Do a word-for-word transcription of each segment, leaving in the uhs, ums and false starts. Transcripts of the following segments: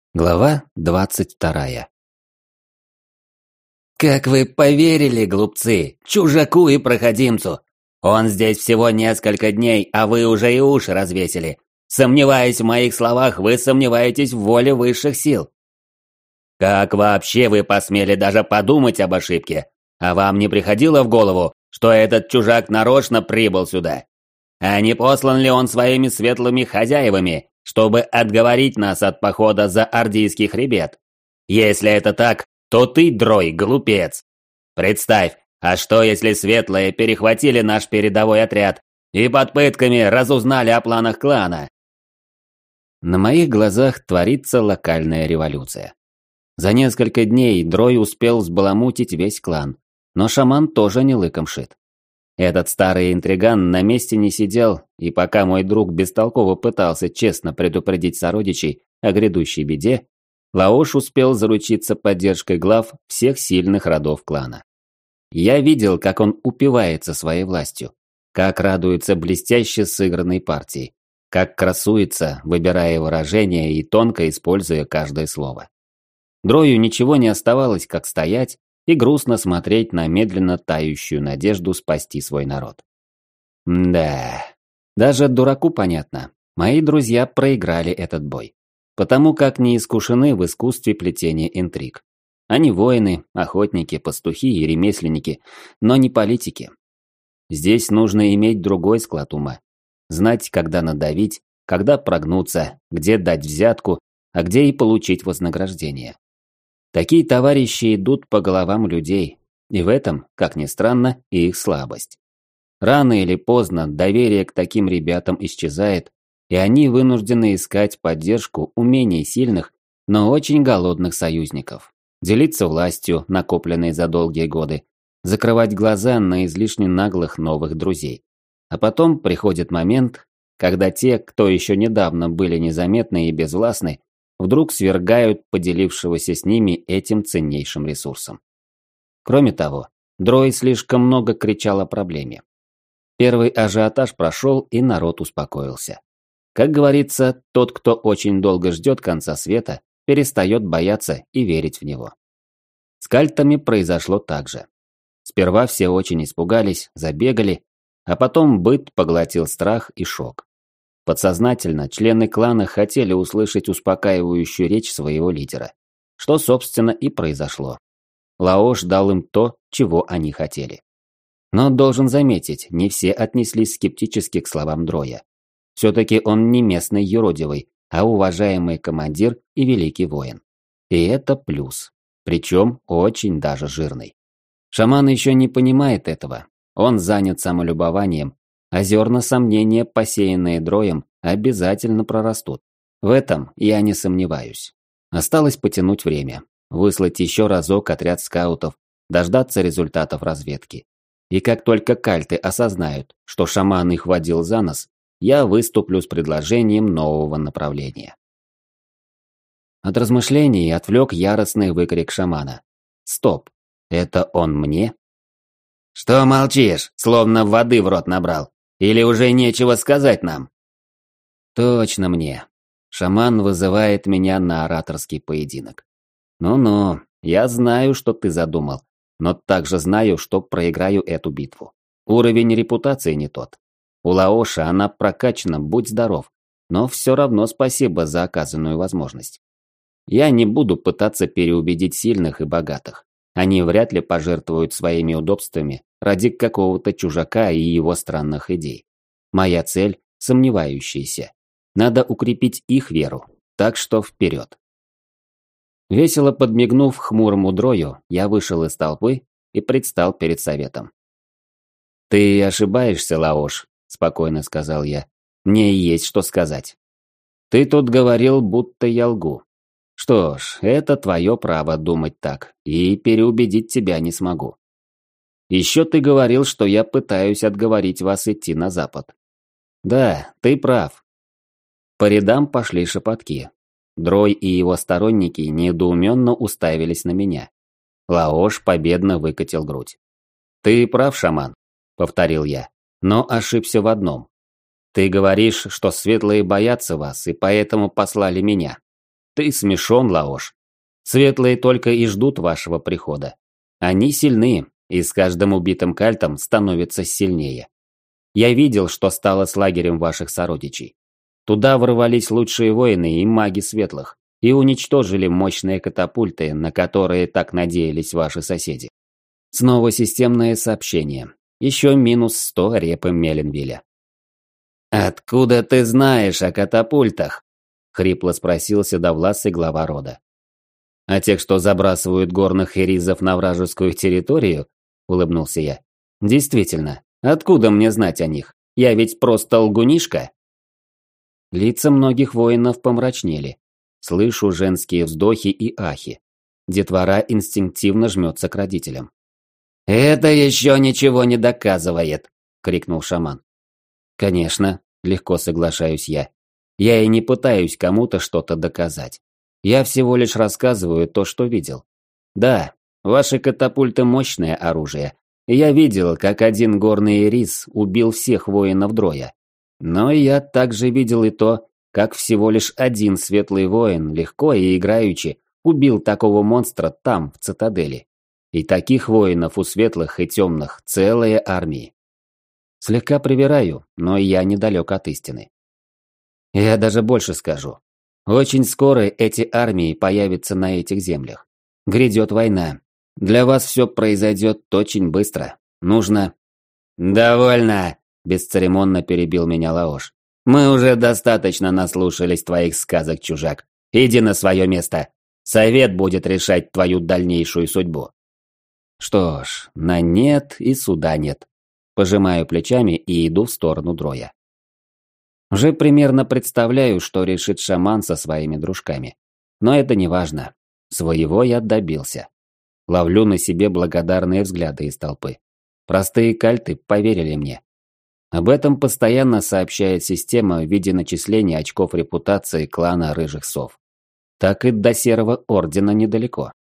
Глава двадцать вторая. «Как вы поверили, глупцы, чужаку и проходимцу? Он здесь всего несколько дней, а вы уже и уши развесили. Сомневаясь в моих словах, вы сомневаетесь в воле высших сил. Как вообще вы посмели даже подумать об ошибке? А вам не приходило в голову, что этот чужак нарочно прибыл сюда? А не послан ли он своими светлыми хозяевами, чтобы отговорить нас от похода за Ордийский хребет? Если это так, то ты, Дрой, глупец. Представь, а что если светлые перехватили наш передовой отряд и под пытками разузнали о планах клана? На моих глазах творится локальная революция. За несколько дней Дрой успел взбаламутить весь клан, но шаман тоже не лыком шит. Этот старый интриган на месте не сидел, и пока мой друг бестолково пытался честно предупредить сородичей о грядущей беде, Лаош успел заручиться поддержкой глав всех сильных родов клана. Я видел, как он упивается своей властью, как радуется блестяще сыгранной партии, как красуется, выбирая выражения и тонко используя каждое слово. Дрою ничего не оставалось, как стоять и грустно смотреть на медленно тающую надежду спасти свой народ. Да, даже дураку понятно, мои друзья проиграли этот бой, потому как не искушены в искусстве плетения интриг. Они воины, охотники, пастухи и ремесленники, но не политики. Здесь нужно иметь другой склад ума, знать, когда надавить, когда прогнуться, где дать взятку, а где и получить вознаграждение. Такие товарищи идут по головам людей, и в этом, как ни странно, и их слабость. Рано или поздно доверие к таким ребятам исчезает, и они вынуждены искать поддержку у менее сильных, но очень голодных союзников, делиться властью, накопленной за долгие годы, закрывать глаза на излишне наглых новых друзей. А потом приходит момент, когда те, кто еще недавно были незаметны и безвластны, вдруг свергают поделившегося с ними этим ценнейшим ресурсом. Кроме того, Дрой слишком много кричал о проблеме. Первый ажиотаж прошел, и народ успокоился. Как говорится, тот, кто очень долго ждет конца света, перестает бояться и верить в него. С кальтами произошло так же. Сперва все очень испугались, забегали, а потом быт поглотил страх и шок. Подсознательно члены клана хотели услышать успокаивающую речь своего лидера, что, собственно, и произошло. Лаош дал им то, чего они хотели. Но должен заметить, не все отнеслись скептически к словам Дроя. Все-таки он не местный юродивый, а уважаемый командир и великий воин. И это плюс, причем очень даже жирный. Шаман еще не понимает этого, он занят самолюбованием, а зерна сомнения, посеянные Дроем, обязательно прорастут. В этом я не сомневаюсь. Осталось потянуть время, выслать еще разок отряд скаутов, дождаться результатов разведки. И как только кальты осознают, что шаман их водил за нос, я выступлю с предложением нового направления. От размышлений отвлек яростный выкрик шамана. Стоп, это он мне? Что молчишь, словно воды в рот набрал? Или уже нечего сказать нам? Точно мне. Шаман вызывает меня на ораторский поединок. Ну-ну, я знаю, что ты задумал, но также знаю, что проиграю эту битву. Уровень репутации не тот. У Лаоша она прокачана, будь здоров, но все равно спасибо за оказанную возможность. Я не буду пытаться переубедить сильных и богатых. Они вряд ли пожертвуют своими удобствами ради какого-то чужака и его странных идей. Моя цель – сомневающиеся. Надо укрепить их веру, так что вперед. Весело подмигнув хмурому Дрою, я вышел из толпы и предстал перед советом. «Ты ошибаешься, Лаош», – спокойно сказал я. «Мне есть что сказать. Ты тут говорил, будто я лгу. Что ж, это твое право думать так, и переубедить тебя не смогу. Еще ты говорил, что я пытаюсь отговорить вас идти на запад. Да, ты прав». По рядам пошли шепотки. Дрой и его сторонники недоуменно уставились на меня. Лаош победно выкатил грудь. «Ты прав, шаман», — повторил я, — «но ошибся в одном. Ты говоришь, что светлые боятся вас и поэтому послали меня. Ты смешон, Лаош. Светлые только и ждут вашего прихода. Они сильны, и с каждым убитым кальтом становятся сильнее. Я видел, что стало с лагерем ваших сородичей. Туда ворвались лучшие воины и маги светлых, и уничтожили мощные катапульты, на которые так надеялись ваши соседи. Снова системное сообщение. Еще минус сто репы Меленвиля. «Откуда ты знаешь о катапультах?» – хрипло спросил седовласый глава рода. «А тех, что забрасывают горных херизов на вражескую территорию?» – улыбнулся я. «Действительно, откуда мне знать о них? Я ведь просто лгунишка?» Лица многих воинов помрачнели. Слышу женские вздохи и ахи. Детвора инстинктивно жмется к родителям. «Это еще ничего не доказывает!» – крикнул шаман. «Конечно», – легко соглашаюсь я. «Я и не пытаюсь кому-то что-то доказать. Я всего лишь рассказываю то, что видел. Да, ваши катапульты – мощное оружие. И я видел, как один горный ирис убил всех воинов Дроя. Но я также видел и то, как всего лишь один светлый воин легко и играючи убил такого монстра там, в цитадели. И таких воинов у светлых и темных целые армии. Слегка привираю, но я недалек от истины. Я даже больше скажу. Очень скоро эти армии появятся на этих землях. Грядет война. Для вас все произойдет очень быстро. Нужно... «Довольно!» – бесцеремонно перебил меня Лаош. «Мы уже достаточно наслушались твоих сказок, чужак. Иди на свое место. Совет будет решать твою дальнейшую судьбу». Что ж, на нет и суда нет. Пожимаю плечами и иду в сторону Дроя. Уже примерно представляю, что решит шаман со своими дружками. Но это не важно. Своего я добился. Ловлю на себе благодарные взгляды из толпы. Простые кальты поверили мне. Об этом постоянно сообщает система в виде начисления очков репутации клана Рыжих Сов. Так и до Серого Ордена недалеко.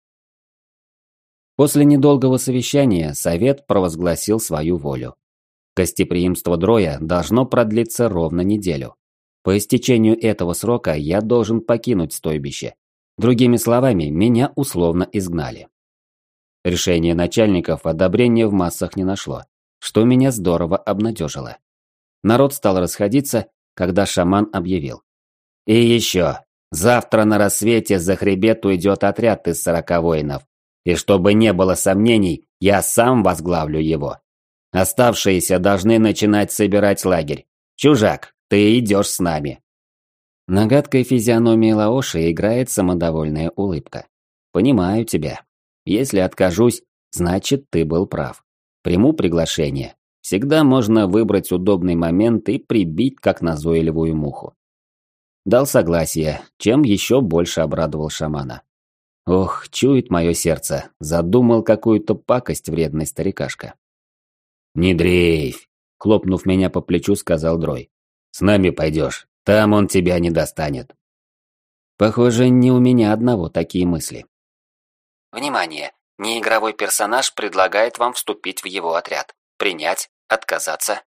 После недолгого совещания совет провозгласил свою волю. Гостеприимство Дроя должно продлиться ровно неделю. По истечению этого срока я должен покинуть стойбище. Другими словами, меня условно изгнали. Решение начальников одобрения в массах не нашло, что меня здорово обнадежило. Народ стал расходиться, когда шаман объявил. «И еще, завтра на рассвете за хребет уйдет отряд из сорока воинов. И чтобы не было сомнений, я сам возглавлю его. Оставшиеся должны начинать собирать лагерь. Чужак, ты идешь с нами». На гадкой физиономии Лаоши играет самодовольная улыбка. «Понимаю тебя. Если откажусь, значит, ты был прав. Приму приглашение. Всегда можно выбрать удобный момент и прибить, как назойливую муху». Дал согласие, чем еще больше обрадовал шамана. Ох, чует мое сердце, задумал какую-то пакость вредный старикашка. «Не дрейфь!» – хлопнув меня по плечу, сказал Дрой. «С нами пойдешь, там он тебя не достанет». Похоже, не у меня одного такие мысли. Внимание! Неигровой персонаж предлагает вам вступить в его отряд. Принять, отказаться.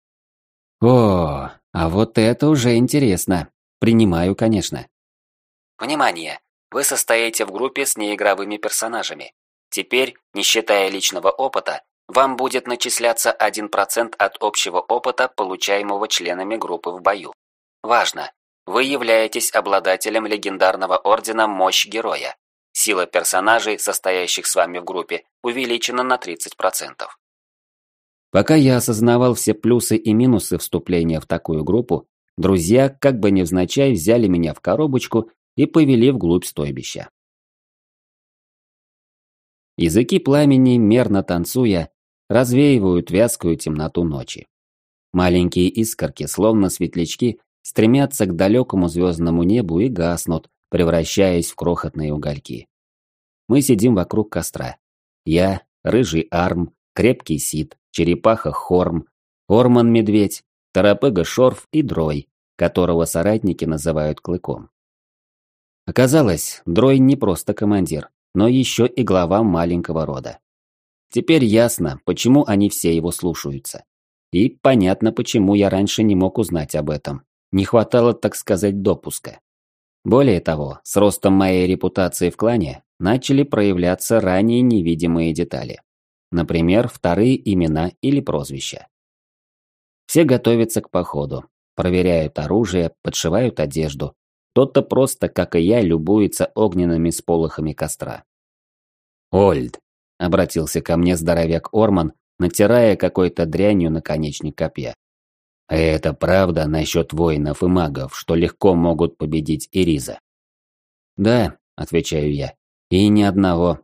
О, а вот это уже интересно. Принимаю, конечно. Внимание! Вы состоите в группе с неигровыми персонажами. Теперь, не считая личного опыта, вам будет начисляться один процент от общего опыта, получаемого членами группы в бою. Важно! Вы являетесь обладателем легендарного ордена «Мощь Героя». Сила персонажей, состоящих с вами в группе, увеличена на тридцать процентов. Пока я осознавал все плюсы и минусы вступления в такую группу, друзья, как бы невзначай, взяли меня в коробочку и повели вглубь стойбища. Языки пламени, мерно танцуя, развеивают вязкую темноту ночи. Маленькие искорки, словно светлячки, стремятся к далекому звездному небу и гаснут, превращаясь в крохотные угольки. Мы сидим вокруг костра. Я, рыжий Арм, крепкий Сид, черепаха Хорм, Орман-медведь, торопыга-шорф и Дрой, которого соратники называют Клыком. Оказалось, Дрой не просто командир, но еще и глава маленького рода. Теперь ясно, почему они все его слушаются. И понятно, почему я раньше не мог узнать об этом. Не хватало, так сказать, допуска. Более того, с ростом моей репутации в клане начали проявляться ранее невидимые детали. Например, вторые имена или прозвища. Все готовятся к походу, проверяют оружие, подшивают одежду. Кто-то просто, как и я, любуется огненными сполохами костра. «Ольд», — обратился ко мне здоровяк Орман, натирая какой-то дрянью наконечник копья. «Это правда насчет воинов и магов, что легко могут победить Ириза?» «Да», — отвечаю я, — «и ни одного».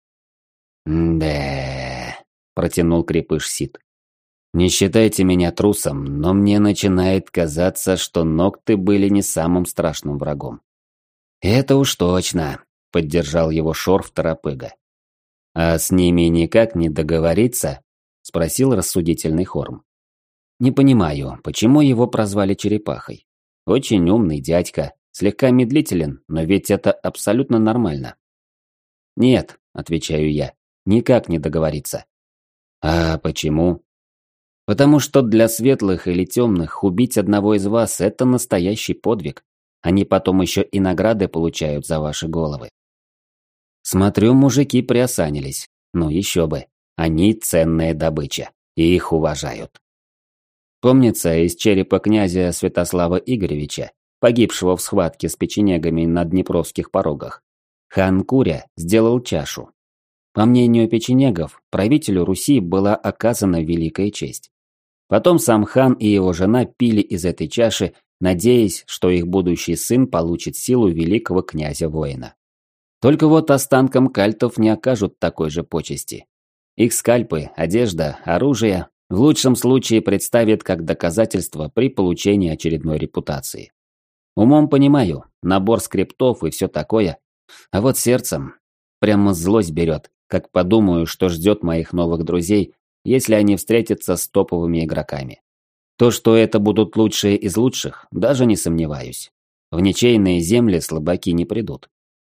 «Да», — протянул крепыш Сид. «Не считайте меня трусом, но мне начинает казаться, что ногты были не самым страшным врагом». «Это уж точно», — поддержал его Шорф Торопыга. «А с ними никак не договориться?» – спросил рассудительный Хорм. «Не понимаю, почему его прозвали черепахой? Очень умный дядька, слегка медлителен, но ведь это абсолютно нормально». «Нет», – отвечаю я, – «никак не договориться». «А почему?» «Потому что для светлых или темных убить одного из вас – это настоящий подвиг. Они потом еще и награды получают за ваши головы». Смотрю, мужики приосанились. Ну еще бы. Они ценная добыча. И их уважают. Помнится, из черепа князя Святослава Игоревича, погибшего в схватке с печенегами на Днепровских порогах, хан Куря сделал чашу. По мнению печенегов, правителю Руси была оказана великая честь. Потом сам хан и его жена пили из этой чаши, надеясь, что их будущий сын получит силу великого князя-воина. Только вот останкам кальтов не окажут такой же почести. Их скальпы, одежда, оружие в лучшем случае представят как доказательство при получении очередной репутации. Умом понимаю, набор скриптов и все такое, а вот сердцем прямо злость берет, как подумаю, что ждет моих новых друзей, если они встретятся с топовыми игроками. То, что это будут лучшие из лучших, даже не сомневаюсь. В ничейные земли слабаки не придут.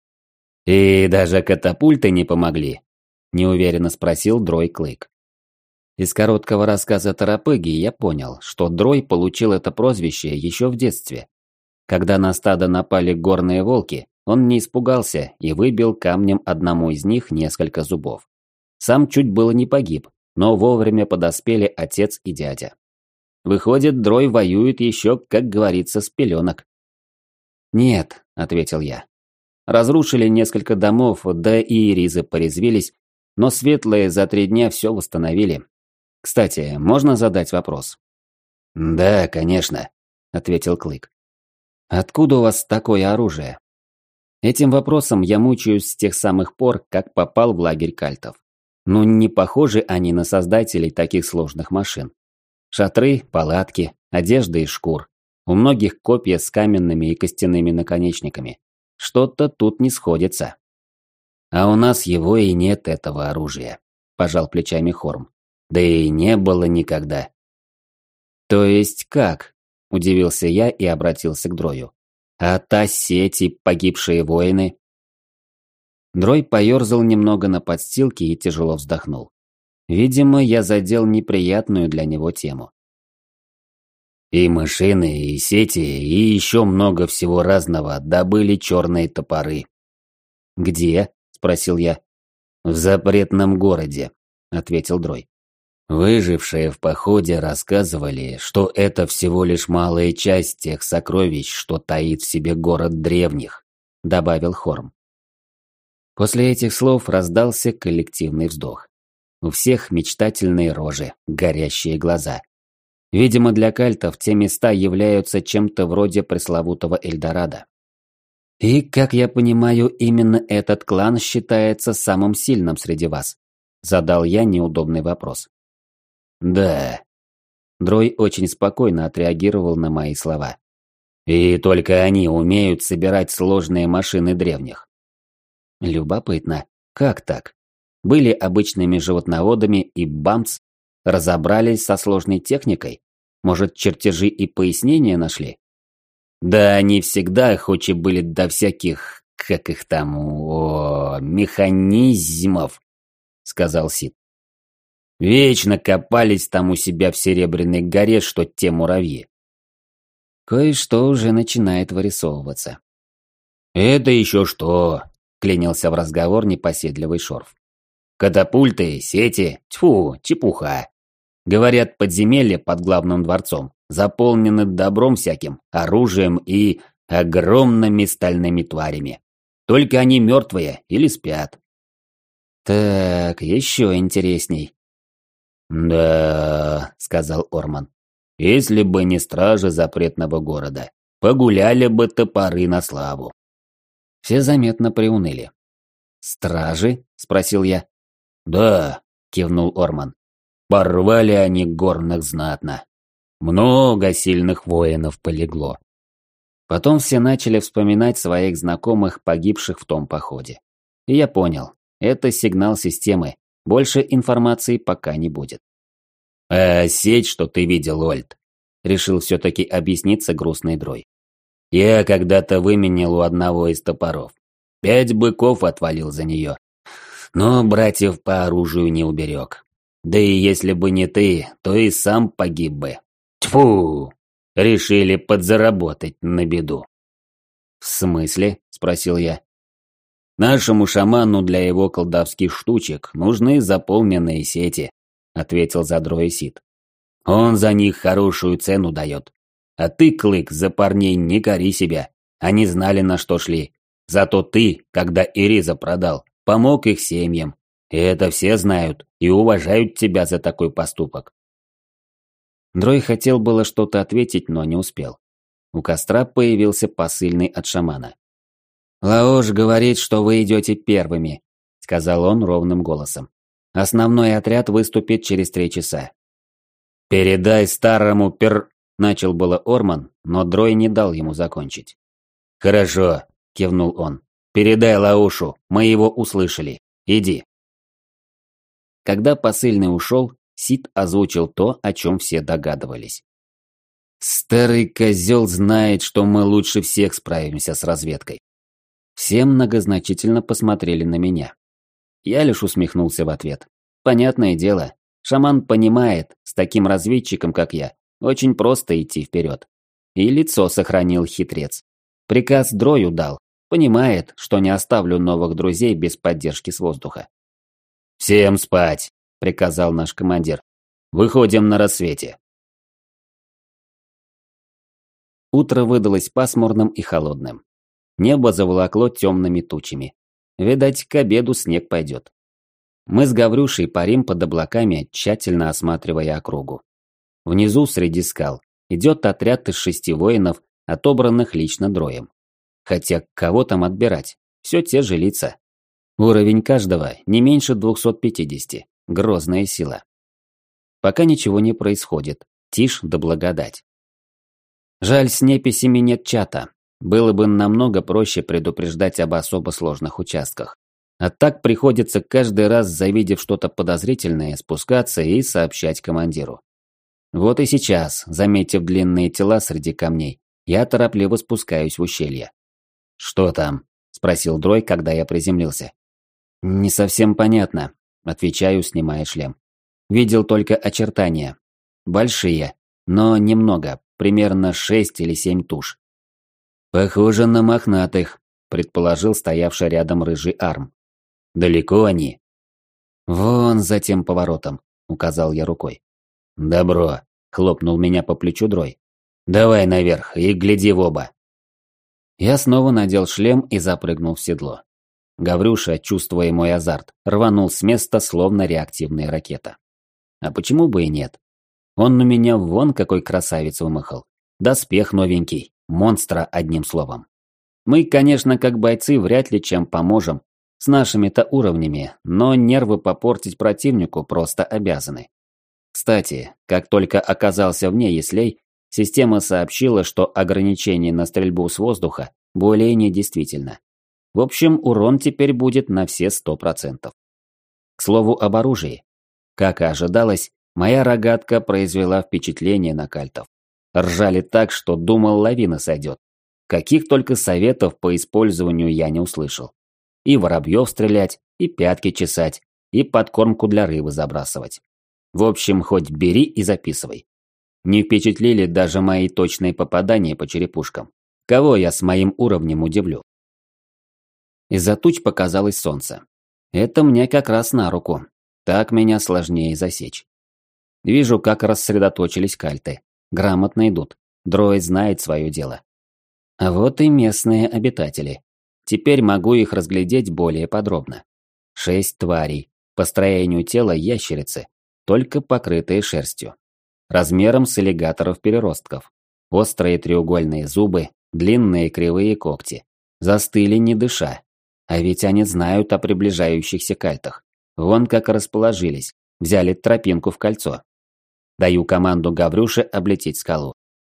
«И даже катапульты не помогли?» – неуверенно спросил Дрой Клык. Из короткого рассказа Торопыги я понял, что Дрой получил это прозвище еще в детстве. Когда на стадо напали горные волки, он не испугался и выбил камнем одному из них несколько зубов. Сам чуть было не погиб, но вовремя подоспели отец и дядя. Выходит, Дрой воюет еще, как говорится, с пеленок. «Нет», – ответил я. Разрушили несколько домов, да и иризы порезвились, но светлые за три дня все восстановили. Кстати, можно задать вопрос? «Да, конечно», – ответил Клык. «Откуда у вас такое оружие?» Этим вопросом я мучаюсь с тех самых пор, как попал в лагерь кальтов. Ну, не похожи они на создателей таких сложных машин. Шатры, палатки, одежда из шкур. У многих копья с каменными и костяными наконечниками. Что-то тут не сходится. А у нас его и нет, этого оружия, пожал плечами Хорм. Да и не было никогда. То есть как? Удивился я и обратился к Дрою. А та сеть и погибшие воины? Дрой поерзал немного на подстилке и тяжело вздохнул. Видимо, я задел неприятную для него тему. И машины, и сети, и еще много всего разного добыли черные топоры. «Где?» – спросил я. «В запретном городе», – ответил Дрой. Выжившие в походе рассказывали, что это всего лишь малая часть тех сокровищ, что таит в себе город древних, добавил Хорм. После этих слов раздался коллективный вздох. У всех мечтательные рожи, горящие глаза. Видимо, для кальтов те места являются чем-то вроде пресловутого Эльдорадо. И, как я понимаю, именно этот клан считается самым сильным среди вас. Задал я неудобный вопрос. Да. Дрой очень спокойно отреагировал на мои слова. И только они умеют собирать сложные машины древних. Любопытно, как так? Были обычными животноводами и бамц, разобрались со сложной техникой? Может, чертежи и пояснения нашли? Да они всегда охочи были до всяких, как их там, о, механизмов, сказал Сид. Вечно копались там у себя в Серебряной горе, что те муравьи. Кое-что уже начинает вырисовываться. «Это еще что?» – клянился в разговор непоседливый Шорф. «Катапульты, сети, тьфу, чепуха. Говорят, подземелья под главным дворцом заполнены добром всяким, оружием и огромными стальными тварями. Только они мертвые или спят». «Так, еще интересней». «Да», – сказал Орман, – «если бы не стражи запретного города, погуляли бы топоры на славу». Все заметно приуныли. «Стражи?» – спросил я. «Да», – кивнул Орман. «Порвали они горных знатно. Много сильных воинов полегло». Потом все начали вспоминать своих знакомых, погибших в том походе. И я понял, это сигнал системы, больше информации пока не будет. «А сеть, что ты видел, Ольд?» – решил все-таки объясниться грустный Дрой. «Я когда-то выменял у одного из топоров. Пять быков отвалил за нее. Но братьев по оружию не уберег. Да и если бы не ты, то и сам погиб бы. Тьфу! Решили подзаработать на беду». «В смысле?» – спросил я. «Нашему шаману для его колдовских штучек нужны заполненные сети», – ответил за Дрой Сид. «Он за них хорошую цену дает. А ты, Клык, за парней не кори себя. Они знали, на что шли. Зато ты, когда Ириза продал, помог их семьям. И это все знают и уважают тебя за такой поступок». Дрой хотел было что-то ответить, но не успел. У костра появился посыльный от шамана. «Лаош говорит, что вы идете первыми», — сказал он ровным голосом. «Основной отряд выступит через три часа». «Передай старому пер...» — начал было Орман, но Дрой не дал ему закончить. «Хорошо», — кивнул он. «Передай Лаушу, мы его услышали. Иди». Когда посыльный ушел, Сид озвучил то, о чем все догадывались. «Старый козел знает, что мы лучше всех справимся с разведкой». Все многозначительно посмотрели на меня. Я лишь усмехнулся в ответ. Понятное дело, шаман понимает, с таким разведчиком, как я, очень просто идти вперед. И лицо сохранил хитрец. Приказ Дрою дал, понимает, что не оставлю новых друзей без поддержки с воздуха. «Всем спать!» – приказал наш командир. «Выходим на рассвете». Утро выдалось пасмурным и холодным. Небо заволокло темными тучами. Видать, к обеду снег пойдет. Мы с Гаврюшей парим под облаками, тщательно осматривая округу. Внизу, среди скал, идет отряд из шести воинов, отобранных лично Дроем. Хотя кого там отбирать? Все те же лица. Уровень каждого не меньше двухсот пятидесяти. Грозная сила. Пока ничего не происходит. Тишь да благодать. Жаль, с неписями нет чата. Было бы намного проще предупреждать об особо сложных участках. А так приходится каждый раз, завидев что-то подозрительное, спускаться и сообщать командиру. Вот и сейчас, заметив длинные тела среди камней, я торопливо спускаюсь в ущелье. «Что там?» – спросил Дрой, когда я приземлился. «Не совсем понятно», – отвечаю, снимая шлем. «Видел только очертания. Большие, но немного, примерно шесть или семь туш». «Похоже на мохнатых», – предположил стоявший рядом рыжий Арм. «Далеко они?» «Вон за тем поворотом», – указал я рукой. «Добро», – хлопнул меня по плечу Дрой. «Давай наверх и гляди в оба». Я снова надел шлем и запрыгнул в седло. Гаврюша, чувствуя мой азарт, рванул с места, словно реактивная ракета. А почему бы и нет? Он на меня вон какой красавец вымахал. Доспех новенький, монстра одним словом. Мы, конечно, как бойцы вряд ли чем поможем, с нашими-то уровнями, но нервы попортить противнику просто обязаны. Кстати, как только оказался вне яслей, система сообщила, что ограничение на стрельбу с воздуха более не действительно. В общем, урон теперь будет на все сто процентов. К слову об оружии. Как и ожидалось, моя рогатка произвела впечатление на кальтов. Ржали так, что думал, лавина сойдет. Каких только советов по использованию я не услышал. И воробьев стрелять, и пятки чесать, и подкормку для рыбы забрасывать. В общем, хоть бери и записывай. Не впечатлили даже мои точные попадания по черепушкам. Кого я с моим уровнем удивлю? Из-за туч показалось солнце. Это мне как раз на руку. Так меня сложнее засечь. Вижу, как рассредоточились кальты. Грамотно идут. Дроид знает свое дело. А вот и местные обитатели. Теперь могу их разглядеть более подробно. Шесть тварей. По строению тела ящерицы, только покрытые шерстью. Размером с аллигаторов-переростков. Острые треугольные зубы, длинные кривые когти. Застыли не дыша. А ведь они знают о приближающихся кальтах. Вон как расположились, взяли тропинку в кольцо. Даю команду Гаврюше облететь скалу.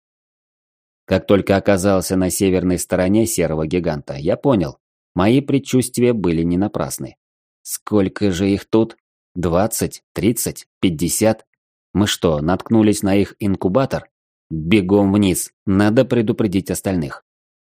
Как только оказался на северной стороне серого гиганта, я понял, мои предчувствия были не напрасны. Сколько же их тут? Двадцать? Тридцать? Пятьдесят? Мы что, наткнулись на их инкубатор? Бегом вниз, надо предупредить остальных.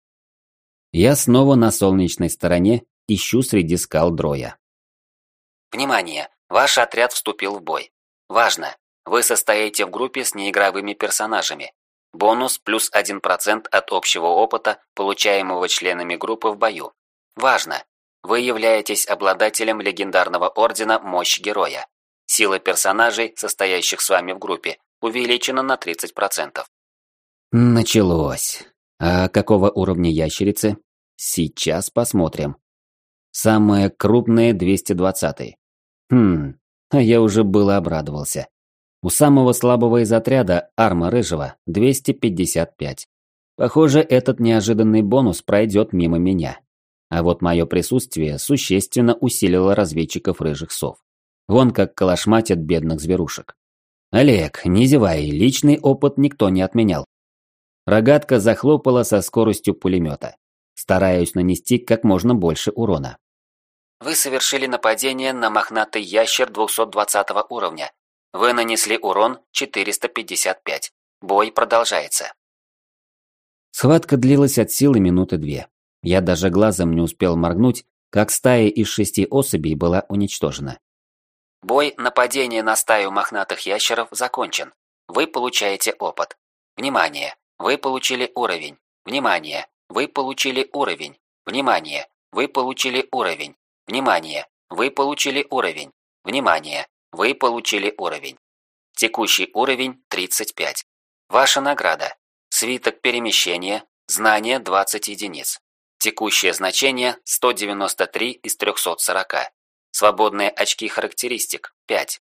Я снова на солнечной стороне, ищу среди скал Дроя. Внимание! Ваш отряд вступил в бой. Важно! Вы состоите в группе с неигровыми персонажами. Бонус плюс один процент от общего опыта, получаемого членами группы в бою. Важно! Вы являетесь обладателем легендарного ордена «Мощь Героя». Сила персонажей, состоящих с вами в группе, увеличена на тридцать процентов. Началось. А какого уровня ящерицы? Сейчас посмотрим. Самая крупная двести двадцатый. Хм, а я уже было обрадовался. У самого слабого из отряда, Арма Рыжего, двести пятьдесят пять. Похоже, этот неожиданный бонус пройдет мимо меня. А вот мое присутствие существенно усилило разведчиков рыжих сов. Вон как калашматят бедных зверушек. Олег, не зевай, личный опыт никто не отменял. Рогатка захлопала со скоростью пулемета. Стараюсь нанести как можно больше урона. Вы совершили нападение на мохнатый ящер двухсот двадцатого уровня. Вы нанесли урон четыреста пятьдесят пять. Бой продолжается. Схватка длилась от силы минуты две. Я даже глазом не успел моргнуть, как стая из шести особей была уничтожена. Бой нападения на стаю мохнатых ящеров закончен. Вы получаете опыт. Внимание! Вы получили уровень. Внимание! Вы получили уровень. Внимание! Вы получили уровень. Внимание! Вы получили уровень. Внимание! Вы получили уровень. Текущий уровень тридцать пять. Ваша награда. Свиток перемещения. Знание двадцать единиц. Текущее значение сто девяносто три из трёхсот сорока. Свободные очки характеристик пять.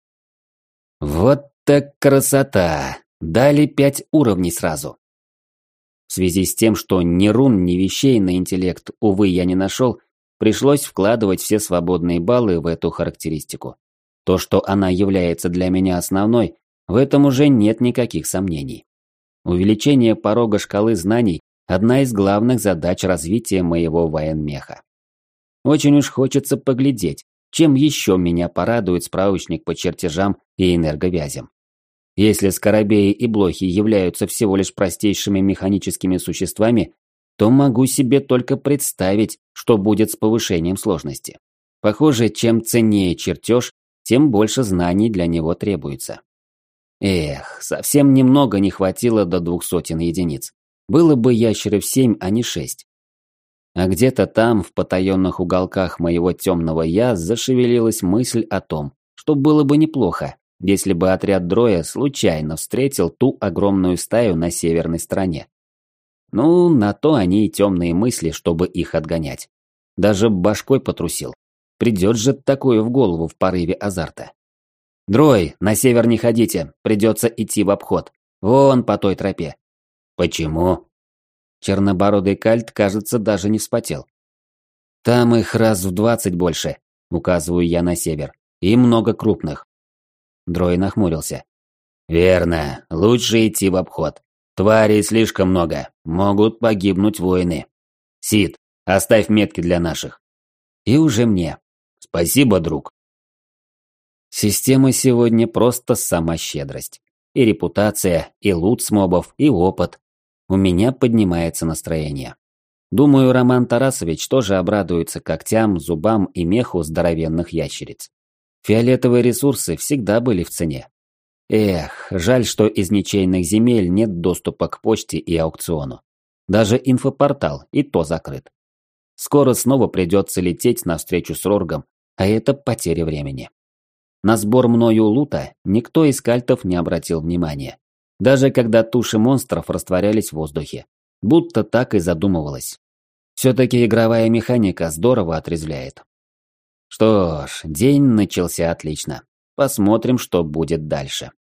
Вот так красота! Дали пять уровней сразу. В связи с тем, что ни рун, ни вещей на интеллект, увы, я не нашел, пришлось вкладывать все свободные баллы в эту характеристику. То, что она является для меня основной, в этом уже нет никаких сомнений. Увеличение порога шкалы знаний – одна из главных задач развития моего военмеха. Очень уж хочется поглядеть, чем еще меня порадует справочник по чертежам и энерговязям. Если скоробеи и блохи являются всего лишь простейшими механическими существами, то могу себе только представить, что будет с повышением сложности. Похоже, чем ценнее чертеж, тем больше знаний для него требуется. Эх, совсем немного не хватило до двух сотен единиц. Было бы ящеров семь, а не шесть. А где-то там, в потаенных уголках моего темного «я», зашевелилась мысль о том, что было бы неплохо, если бы отряд Дроя случайно встретил ту огромную стаю на северной стороне. Ну, на то они и темные мысли, чтобы их отгонять. Даже башкой потрусил. Придет же такое в голову в порыве азарта. «Дрой, на север не ходите, придется идти в обход. Вон по той тропе». «Почему?» Чернобородый кальт, кажется, даже не вспотел. «Там их раз в двадцать больше», — указываю я на север. «И много крупных». Дрой нахмурился. «Верно, лучше идти в обход. Тварей слишком много, могут погибнуть воины. Сид, оставь метки для наших». И уже мне. «Спасибо, друг». Система сегодня просто сама щедрость. И репутация, и лут с мобов, и опыт. У меня поднимается настроение. Думаю, Роман Тарасович тоже обрадуется когтям, зубам и меху здоровенных ящериц. Фиолетовые ресурсы всегда были в цене. Эх, жаль, что из ничейных земель нет доступа к почте и аукциону. Даже инфопортал и то закрыт. Скоро снова придется лететь навстречу с Роргом, а это потеря времени. На сбор мною лута никто из кальтов не обратил внимания. Даже когда туши монстров растворялись в воздухе. Будто так и задумывалось. Все-таки игровая механика здорово отрезвляет. Что ж, день начался отлично. Посмотрим, что будет дальше.